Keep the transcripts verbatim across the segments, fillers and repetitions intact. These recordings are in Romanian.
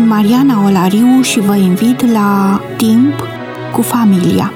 Sunt Mariana Olariu și vă invit la Timp cu familia.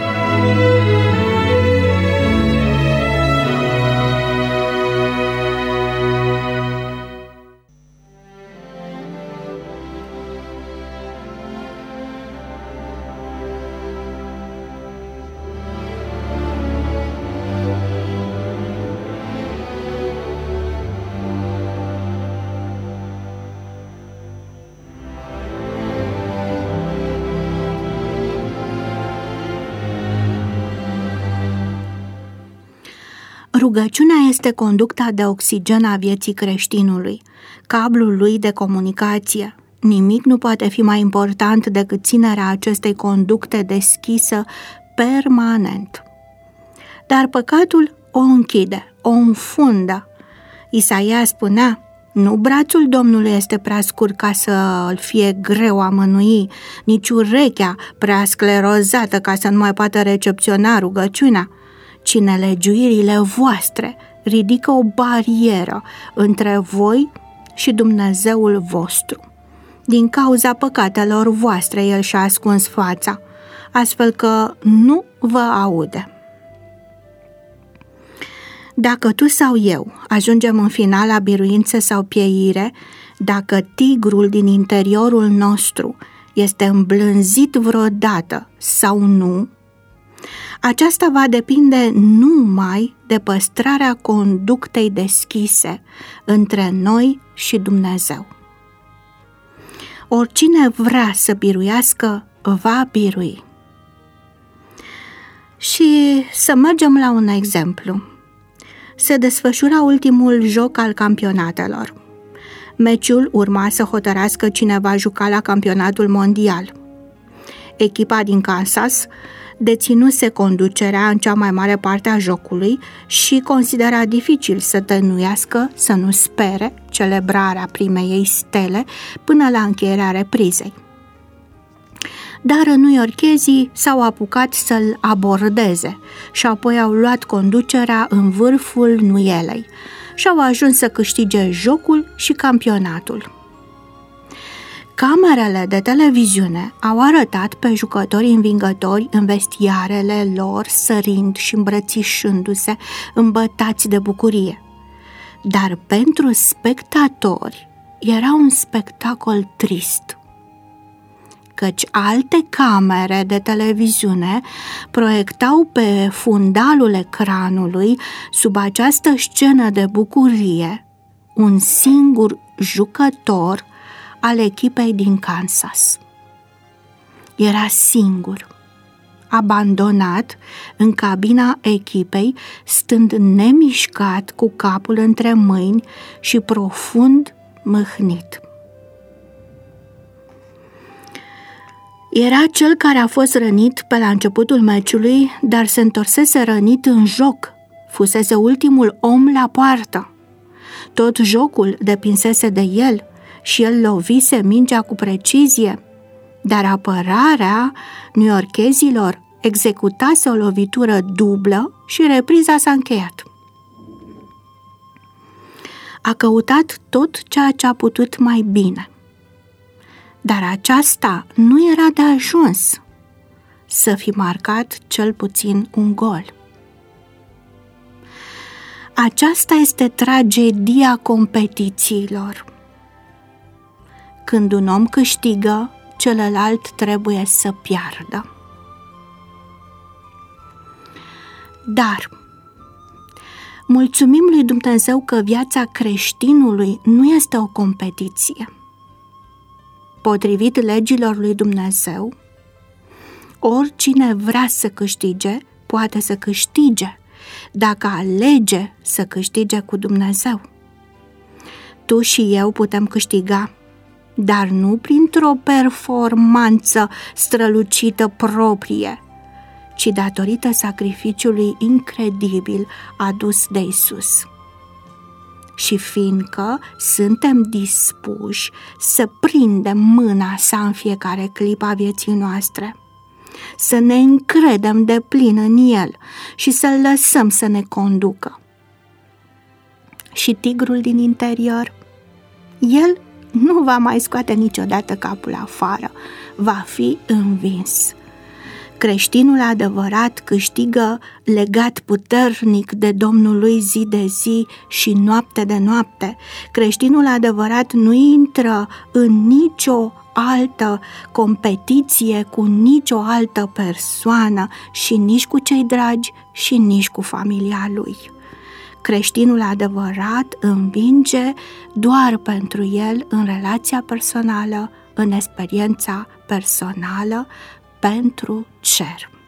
Rugăciunea este conducta de oxigen a vieții creștinului, cablul lui de comunicație. Nimic nu poate fi mai important decât ținerea acestei conducte deschisă permanent. Dar păcatul o închide, o înfundă. Isaia spunea: nu brațul Domnului este prea scurt ca să îl fie greu a mânui, nici urechea prea sclerozată ca să nu mai poată recepționa rugăciunea, ci nelegiuirile voastre ridică o barieră între voi și Dumnezeul vostru. Din cauza păcatelor voastre El și-a ascuns fața, astfel că nu vă aude. Dacă tu sau eu ajungem în final la biruință sau pieire, dacă tigrul din interiorul nostru este îmblânzit vreodată sau nu, aceasta va depinde numai de păstrarea conductei deschise între noi și Dumnezeu. Oricine vrea să biruiască, va birui. Și să mergem la un exemplu. Se desfășura ultimul joc al campionatelor. Meciul urma să hotărască cine va juca la campionatul mondial. Echipa din Kansas deținuse conducerea în cea mai mare parte a jocului și considera dificil să tăinuiască, să nu spere celebrarea primei ei stele până la încheierea reprizei. Dar newyorkezii s-au apucat să-l abordeze și apoi au luat conducerea în vârful nuielei și au ajuns să câștige jocul și campionatul. Camerele de televiziune au arătat pe jucătorii învingători în vestiarele lor sărind și îmbrățișându-se, îmbătați de bucurie. Dar pentru spectatori era un spectacol trist, căci alte camere de televiziune proiectau pe fundalul ecranului, sub această scenă de bucurie, un singur jucător al echipei din Kansas. Era singur, abandonat în cabina echipei, stând nemișcat cu capul între mâini și profund mâhnit. Era cel care a fost rănit pe la începutul meciului, dar se întorsese rănit în joc, fusese ultimul om la poartă. Tot jocul depinsese de el și el lovise mingea cu precizie, dar apărarea newyorkezilor executase o lovitură dublă și repriza s-a încheiat. A căutat tot ceea ce a putut mai bine, dar aceasta nu era de ajuns să fi marcat cel puțin un gol. Aceasta este tragedia competițiilor. Când un om câștigă, celălalt trebuie să piardă. Dar mulțumim lui Dumnezeu că viața creștinului nu este o competiție. Potrivit legilor lui Dumnezeu, oricine vrea să câștige, poate să câștige, dacă alege să câștige cu Dumnezeu. Tu și eu putem câștiga, dar nu printr-o performanță strălucită proprie, ci datorită sacrificiului incredibil adus de Isus. Și fiindcă suntem dispuși să prindem mâna sa în fiecare clipă a vieții noastre, să ne încredem de plin în El și să-L lăsăm să ne conducă. Și tigrul din interior, el nu va mai scoate niciodată capul afară, va fi învins. Creștinul adevărat câștigă legat puternic de Domnul lui zi de zi și noapte de noapte. Creștinul adevărat nu intră în nicio altă competiție cu nicio altă persoană și nici cu cei dragi și nici cu familia lui. Creștinul adevărat învinge doar pentru el în relația personală, în experiența personală, pentru cer.